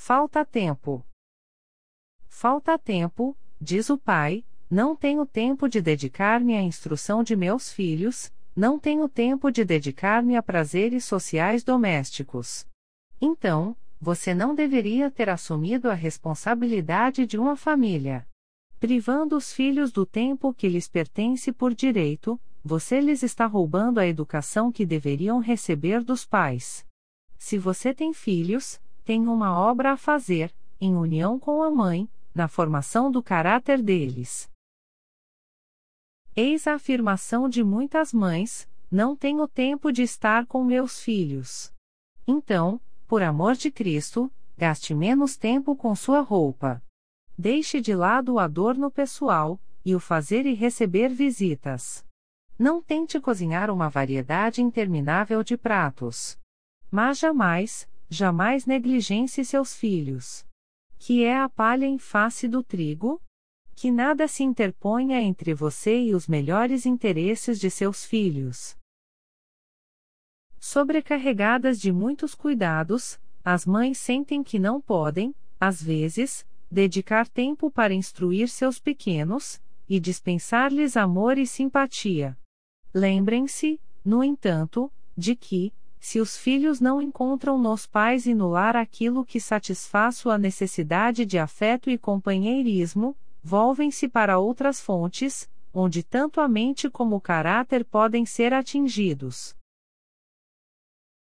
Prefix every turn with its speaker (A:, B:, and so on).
A: Falta tempo. Falta tempo, diz o pai, não tenho tempo de dedicar-me à instrução de meus filhos, não tenho tempo de dedicar-me a prazeres sociais domésticos. Então, você não deveria ter assumido a responsabilidade de uma família. Privando os filhos do tempo que lhes pertence por direito, você lhes está roubando a educação que deveriam receber dos pais. Se você tem filhos, tem uma obra a fazer, em união com a mãe, na formação do caráter deles. Eis a afirmação de muitas mães: não tenho tempo de estar com meus filhos. Então, por amor de Cristo, gaste menos tempo com sua roupa. Deixe de lado o adorno pessoal, e o fazer e receber visitas. Não tente cozinhar uma variedade interminável de pratos. Mas jamais, jamais negligencie seus filhos. Que é a palha em face do trigo? Que nada se interponha entre você e os melhores interesses de seus filhos. Sobrecarregadas de muitos cuidados, as mães sentem que não podem, às vezes, dedicar tempo para instruir seus pequenos, e dispensar-lhes amor e simpatia. Lembrem-se, no entanto, de que, se os filhos não encontram nos pais e no lar aquilo que satisfaz sua necessidade de afeto e companheirismo, volvem-se para outras fontes, onde tanto a mente como o caráter podem ser atingidos.